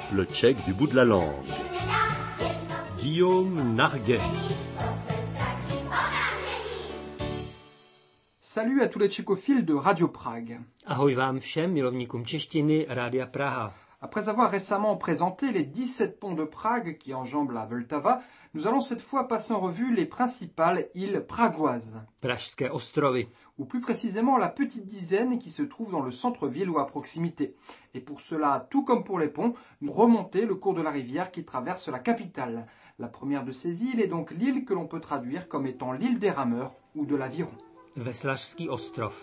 le tchèque du bout de la langue. Guillaume Narguet. Salut à tous les tchécophiles de Radio Prague. Ahoj vám všem milovníkům češtiny Rádia Praha. Après avoir récemment présenté les 17 ponts de Prague qui enjambent la Vltava, nous allons cette fois passer en revue les principales îles pragoises. Pražské ostrovy. Ou plus précisément la petite dizaine qui se trouve dans le centre-ville ou à proximité. Et pour cela, tout comme pour les ponts, nous remontons le cours de la rivière qui traverse la capitale. La première de ces îles est donc l'île que l'on peut traduire comme étant l'île des rameurs ou de l'aviron. Veslařský ostrov.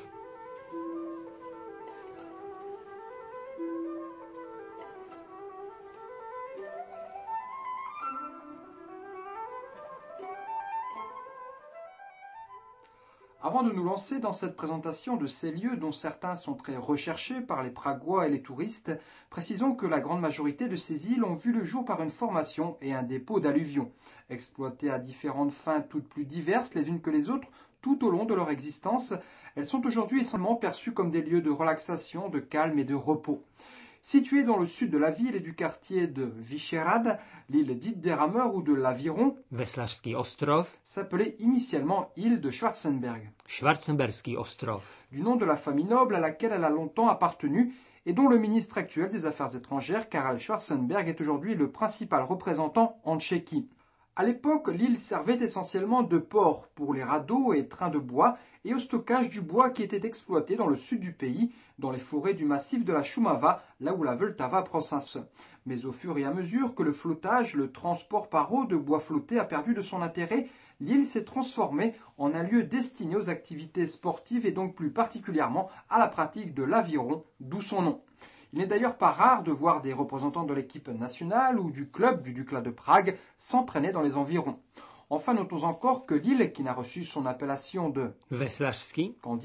Avant de nous lancer dans cette présentation de ces lieux dont certains sont très recherchés par les Pragois et les touristes, précisons que la grande majorité de ces îles ont vu le jour par une formation et un dépôt d'alluvions. Exploitées à différentes fins toutes plus diverses les unes que les autres, tout au long de leur existence, elles sont aujourd'hui essentiellement perçues comme des lieux de relaxation, de calme et de repos. Située dans le sud de la ville et du quartier de Vyšehrad, l'île dite des rameurs ou de l'Aviron, Veslařský ostrov, s'appelait initialement île de Schwarzenberg, Schwarzenberský ostrov, du nom de la famille noble à laquelle elle a longtemps appartenu et dont le ministre actuel des Affaires étrangères, Karel Schwarzenberg, est aujourd'hui le principal représentant en Tchéquie. À l'époque, l'île servait essentiellement de port pour les radeaux et trains de bois et au stockage du bois qui était exploité dans le sud du pays, dans les forêts du massif de la Šumava, là où la Vltava prend sa source. Mais au fur et à mesure que le flottage, le transport par eau de bois flotté a perdu de son intérêt, l'île s'est transformée en un lieu destiné aux activités sportives et donc plus particulièrement à la pratique de l'aviron, d'où son nom. Il n'est d'ailleurs pas rare de voir des représentants de l'équipe nationale ou du club du Dukla de Prague s'entraîner dans les environs. Enfin, notons encore que l'île, qui n'a reçu son appellation de Veslařský, qu'en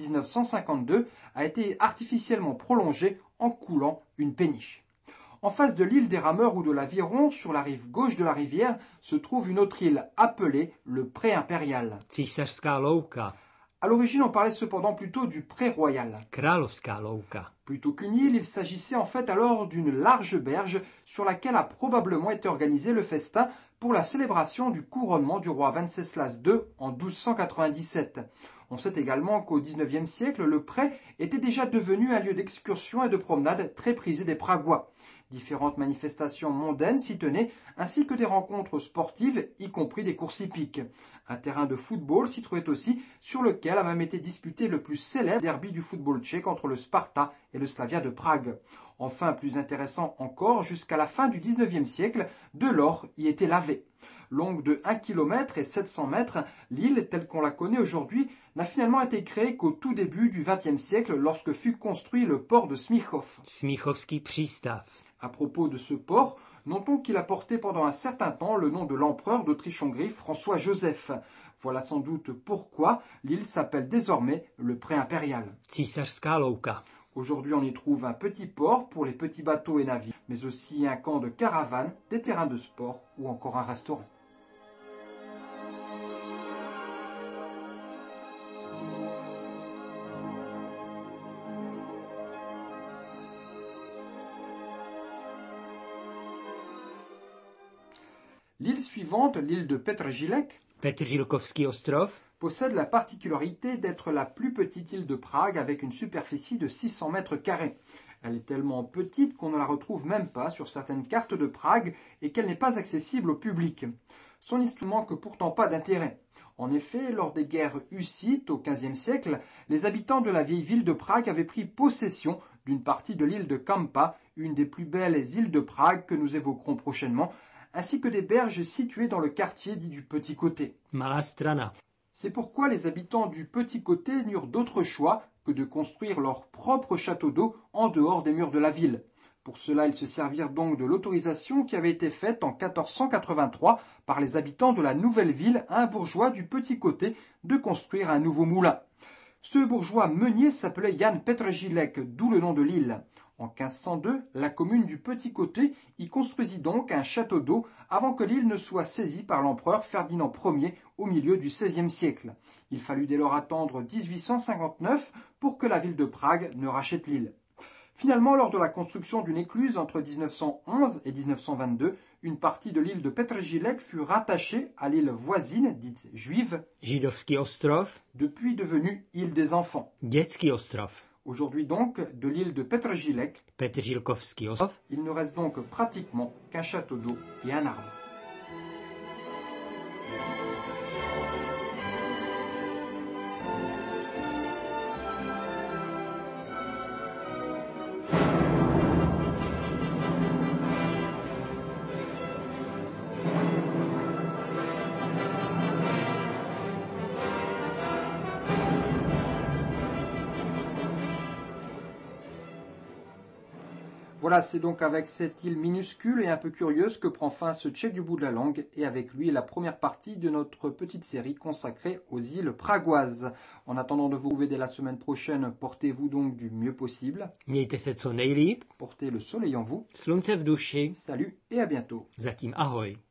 1952, a été artificiellement prolongée en coulant une péniche. En face de l'île des Rameurs ou de l'Aviron, sur la rive gauche de la rivière, se trouve une autre île appelée le Pré-Impérial. Císařská louka, À l'origine, on parlait cependant plutôt du Pré-Royal. Královská louka. Plutôt qu'une île, il s'agissait en fait alors d'une large berge sur laquelle a probablement été organisé le festin pour la célébration du couronnement du roi Venceslas II en 1297. On sait également qu'au XIXe siècle, le Pré était déjà devenu un lieu d'excursion et de promenade très prisé des Pragois. Différentes manifestations mondaines s'y tenaient, ainsi que des rencontres sportives, y compris des courses hippiques. Un terrain de football s'y trouvait aussi, sur lequel a même été disputé le plus célèbre derby du football tchèque entre le Sparta et le Slavia de Prague. Enfin, plus intéressant encore, jusqu'à la fin du XIXe siècle, de l'or y était lavé. Longue de 1 km et 700 mètres, l'île, telle qu'on la connaît aujourd'hui, n'a finalement été créée qu'au tout début du XXe siècle, lorsque fut construit le port de Smíchov. Smíchovský přístav. À propos de ce port, notons qu'il a porté pendant un certain temps le nom de l'empereur d'Autriche-Hongrie François-Joseph. Voilà sans doute pourquoi l'île s'appelle désormais le Pré-Impérial. Císařská louka. Aujourd'hui, on y trouve un petit port pour les petits bateaux et navires, mais aussi un camp de caravanes, des terrains de sport ou encore un restaurant. L'île suivante, l'île de Petržilek, Petržilkovský ostrov, possède la particularité d'être la plus petite île de Prague avec une superficie de 600 mètres carrés. Elle est tellement petite qu'on ne la retrouve même pas sur certaines cartes de Prague et qu'elle n'est pas accessible au public. Son histoire ne manque pourtant pas d'intérêt. En effet, lors des guerres hussites au XVe siècle, les habitants de la vieille ville de Prague avaient pris possession d'une partie de l'île de Kampa, une des plus belles îles de Prague que nous évoquerons prochainement, ainsi que des berges situées dans le quartier dit du Petit Côté. Malá Strana. C'est pourquoi les habitants du Petit Côté n'eurent d'autre choix que de construire leur propre château d'eau en dehors des murs de la ville. Pour cela, ils se servirent donc de l'autorisation qui avait été faite en 1483 par les habitants de la nouvelle ville à un bourgeois du Petit Côté de construire un nouveau moulin. Ce bourgeois meunier s'appelait Jan Petržilek, d'où le nom de l'île. En 1502, la commune du Petit Côté y construisit donc un château d'eau avant que l'île ne soit saisie par l'empereur Ferdinand Ier au milieu du XVIe siècle. Il fallut dès lors attendre 1859 pour que la ville de Prague ne rachète l'île. Finalement, lors de la construction d'une écluse entre 1911 et 1922, une partie de l'île de Petržilek fut rattachée à l'île voisine, dite juive, Židovský ostrov, depuis devenue île des enfants. Dětský ostrov, Aujourd'hui donc, de l'île de Petržilek, Petržilkovský ostrov, il ne reste donc pratiquement qu'un château d'eau et un arbre. Voilà, c'est donc avec cette île minuscule et un peu curieuse que prend fin ce Tchèque du bout de la langue et avec lui la première partie de notre petite série consacrée aux îles pragoises. En attendant de vous retrouver dès la semaine prochaine, portez-vous donc du mieux possible. Mějte se co nejlíp, Portez le soleil en vous. slunce v duši, Salut et à bientôt. zatím ahoj.